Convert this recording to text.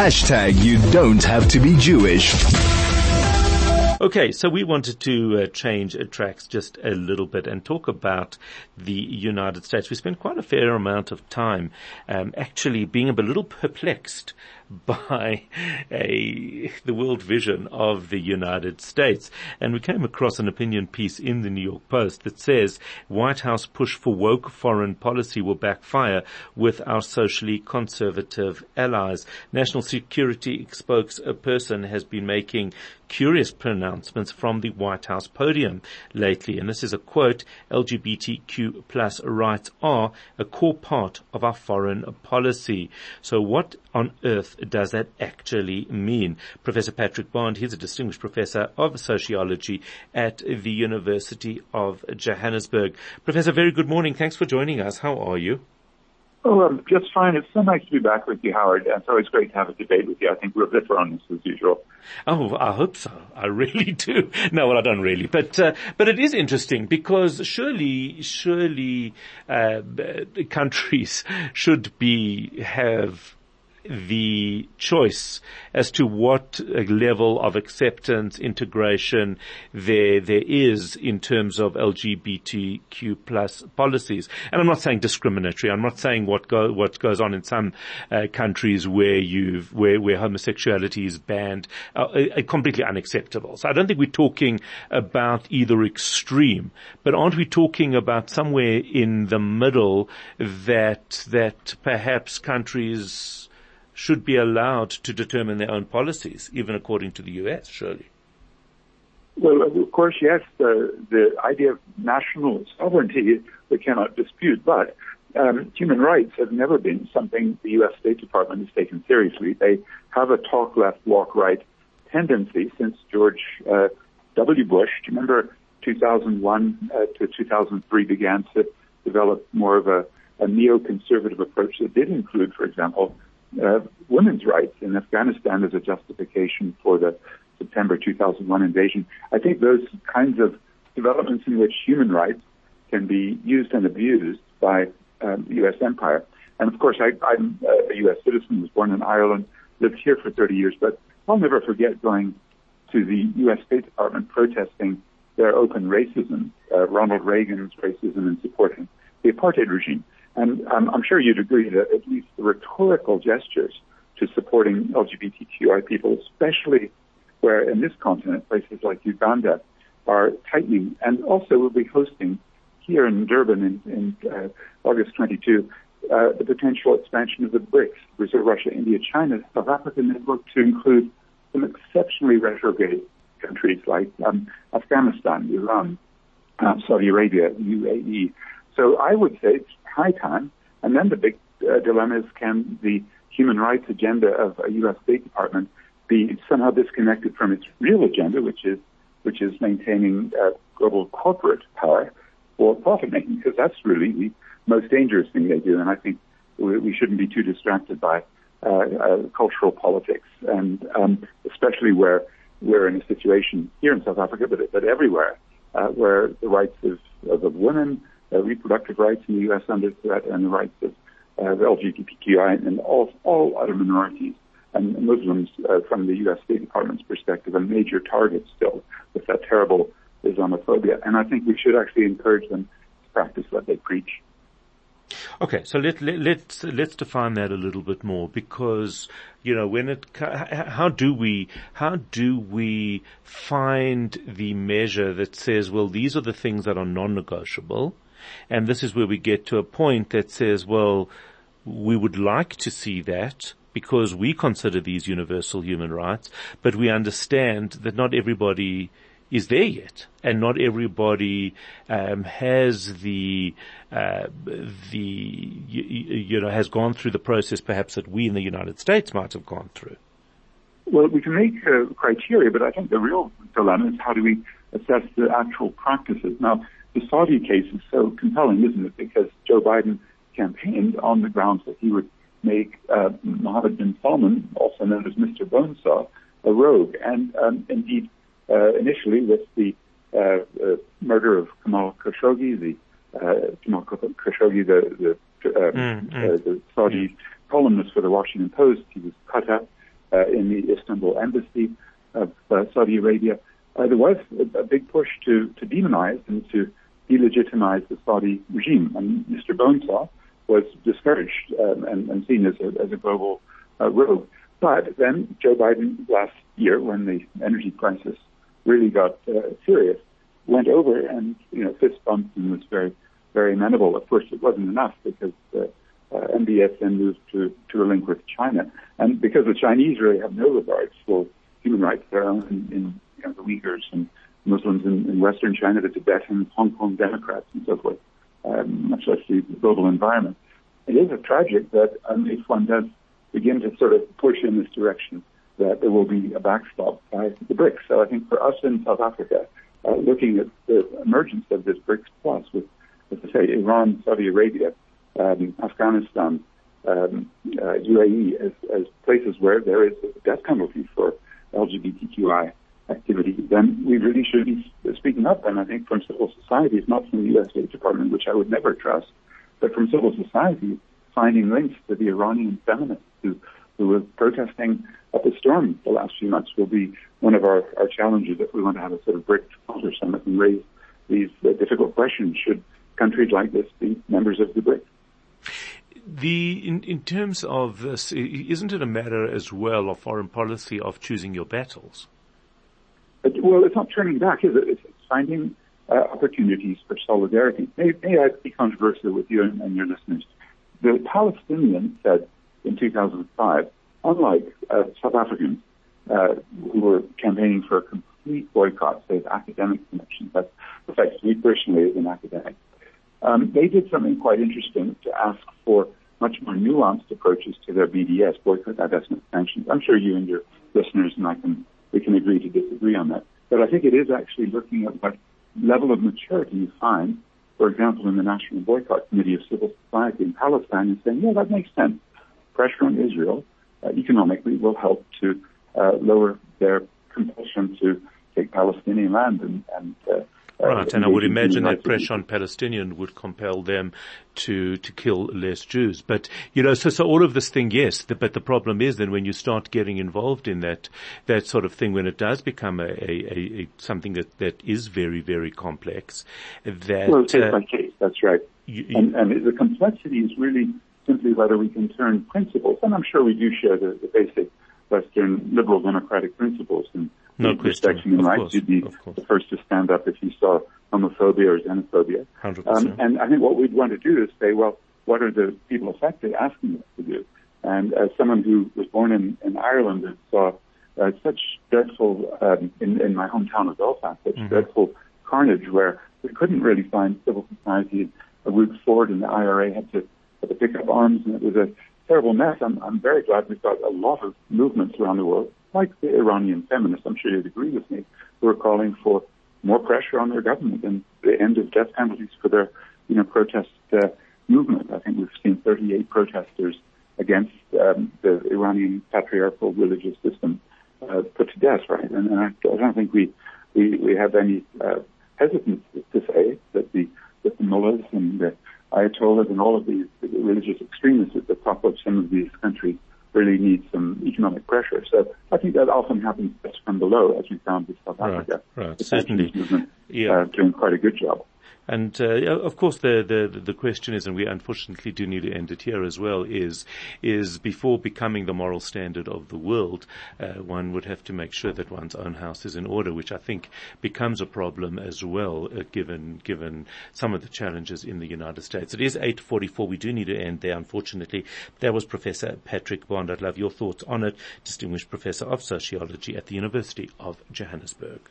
You don't have to be Jewish. Okay, so we wanted to change tracks just a little bit and talk about the United States. We spent quite a fair amount of time actually being a little perplexed by the world vision of the United States. And we came across an opinion piece in the New York Post that says White House push for woke foreign policy will backfire with our socially conservative allies. National Security spokesperson has been making curious pronouncements from the White House podium lately. And this is a quote, LGBTQ plus rights are a core part of our foreign policy. So what on earth does that actually mean? Professor Patrick Bond, he's a distinguished professor of sociology at the University of Johannesburg. Professor, very good morning. Thanks for joining us. How are you? Oh, just fine. It's so nice to be back with you, Howard. It's always great to have a debate with you. I think we'll differ on this as usual. Oh, I hope so. I really do. No, well, I don't really, but it is interesting because surely, countries should have the choice as to what level of acceptance, integration there is in terms of LGBTQ plus policies. And I'm not saying discriminatory. I'm not saying what goes on in some countries where homosexuality is banned, completely unacceptable. So I don't think we're talking about either extreme, but aren't we talking about somewhere in the middle that perhaps countries should be allowed to determine their own policies, even according to the U.S., surely? Well, of course, yes, the idea of national sovereignty we cannot dispute, but human rights have never been something the U.S. State Department has taken seriously. They have a talk left, walk right tendency since George W. Bush. Do you remember 2001 to 2003 began to develop more of a neoconservative approach that did include, for example, women's rights in Afghanistan as a justification for the September 2001 invasion. I think those kinds of developments in which human rights can be used and abused by the U.S. empire. And of course, I'm a U.S. citizen, was born in Ireland, lived here for 30 years, but I'll never forget going to the U.S. State Department protesting their open racism, Ronald Reagan's racism in supporting the apartheid regime. And I'm sure you'd agree that at least the rhetorical gestures to supporting LGBTQI people, especially where in this continent, places like Uganda are tightening, and also we'll be hosting here in Durban in August 22, the potential expansion of the BRICS, Brazil, Russia, India, China, South Africa network to include some exceptionally retrograde countries like Afghanistan, Iran, Saudi Arabia, UAE. So I would say it's high time. And then the big dilemma is, can the human rights agenda of a U.S. State Department be somehow disconnected from its real agenda, which is maintaining global corporate power for profit making? Because that's really the most dangerous thing they do. And I think we shouldn't be too distracted by cultural politics, and especially where we're in a situation here in South Africa, but everywhere, where the rights of women, reproductive rights in the U.S. under threat, and the rights of the LGBTQI and all other minorities and Muslims from the U.S. State Department's perspective, a major target still with that terrible Islamophobia. And I think we should actually encourage them to practice what they preach. Okay, so let's define that a little bit more, because how do we find the measure that says, well, these are the things that are non-negotiable, and this is where we get to a point that says, well, we would like to see that because we consider these universal human rights, but we understand that not everybody is there yet, and not everybody has has gone through the process perhaps that we in the United States might have gone through. Well, we can make criteria, but I think the real dilemma is how do we assess the actual practices. Now, the Saudi case is so compelling, isn't it? Because Joe Biden campaigned on the grounds that he would make Mohammed bin Salman, also known as Mr. Bonesaw, a rogue. And indeed, initially with the murder of Jamal Khashoggi, the Saudi columnist for the Washington Post, he was cut up in the Istanbul embassy of Saudi Arabia. There was a big push to demonize and to delegitimize the Saudi regime, and Mr. Bonesaw was discouraged and seen as a global rogue. But then Joe Biden last year, when the energy crisis really got serious, went over and fist bumped and was very, very amenable. Of course, it wasn't enough because MBS then moved to a link with China, and because the Chinese really have no regard for human rights, their own in the Uyghurs and Muslims in Western China, the Tibetans, Hong Kong Democrats, and so forth, much less the global environment. It is tragic that if one does begin to sort of push in this direction, that there will be a backstop by the BRICS. So I think for us in South Africa, looking at the emergence of this BRICS Plus with, as I say, Iran, Saudi Arabia, Afghanistan, UAE as places where there is a death penalty for LGBTQI activity, then we really should be speaking up. And I think from civil society, not from the U.S. State Department, which I would never trust, but from civil society, finding links to the Iranian feminists who were protesting up a storm the last few months will be one of our challenges if we want to have a sort of BRICS Culture Summit and raise these difficult questions. Should countries like this be members of the BRICS? In terms of this, isn't it a matter as well of foreign policy of choosing your battles? Well, it's not turning back, is it? It's finding opportunities for solidarity. May I be controversial with you and your listeners? The Palestinians said in 2005, unlike South Africans who were campaigning for a complete boycott, say, of academic connections, that affects me personally as an academic, they did something quite interesting to ask for much more nuanced approaches to their BDS, boycott, divestment, sanctions. I'm sure you and your listeners and we can agree to disagree on that. But I think it is actually looking at what level of maturity you find, for example, in the National Boycott Committee of Civil Society in Palestine, and saying, yeah, that makes sense. Pressure on Israel economically will help to lower their compulsion to take Palestinian land and right, and I would imagine that pressure on Palestinians would compel them to kill less Jews. But, so all of this thing, yes, but the problem is then when you start getting involved in that sort of thing, when it does become a something that is very, very complex, well, case by case, that's right. And the complexity is really simply whether we can turn principles, and I'm sure we do share the basic Western liberal democratic principles and respecting human rights. You'd be the first to stand up if you saw homophobia or xenophobia. 100%. And I think what we'd want to do is say, well, what are the people affected asking us to do? And as someone who was born in Ireland and saw such dreadful, in my hometown of Belfast, such dreadful carnage where we couldn't really find civil society a route forward, and the IRA had to pick up arms, and it was a terrible mess. I'm very glad we've got a lot of movements around the world, like the Iranian feminists, I'm sure you'd agree with me, who are calling for more pressure on their government and the end of death penalties for their, protest movement. I think we've seen 38 protesters against the Iranian patriarchal religious system put to death, right? And I don't think we have any hesitance to say that the mullahs and the ayatollahs and all of these religious extremists at the top of some of these countries really need some economic pressure. So I think that often happens just from below, as we found with South Africa. Right, certainly. Doing quite a good job. And of course, the question is, and we unfortunately do need to end it here as well, is before becoming the moral standard of the world, one would have to make sure that one's own house is in order, which I think becomes a problem as well, given some of the challenges in the United States. It is 8:44. We do need to end there, unfortunately. That was Professor Patrick Bond. I'd love your thoughts on it, distinguished professor of sociology at the University of Johannesburg.